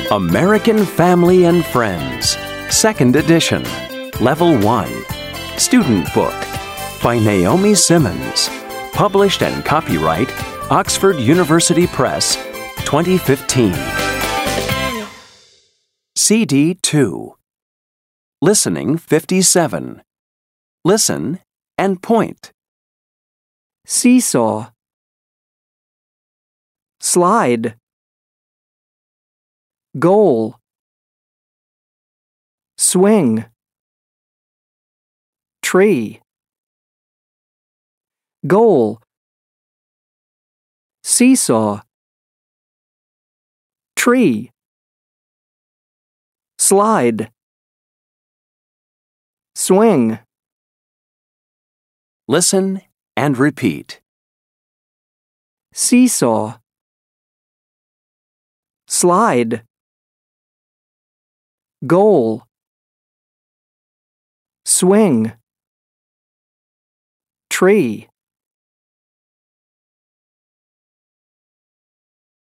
American Family and Friends, 2nd edition, Level 1, Student Book, by Naomi Simmons, published and copyright Oxford University Press, 2015. CD 2. Listening 57. Listen and point. Seesaw. Slide. Goal. Swing. Tree. Goal. Seesaw. Tree. Slide. Swing. Listen and repeat. Seesaw. Slide. Goal. Swing. Tree.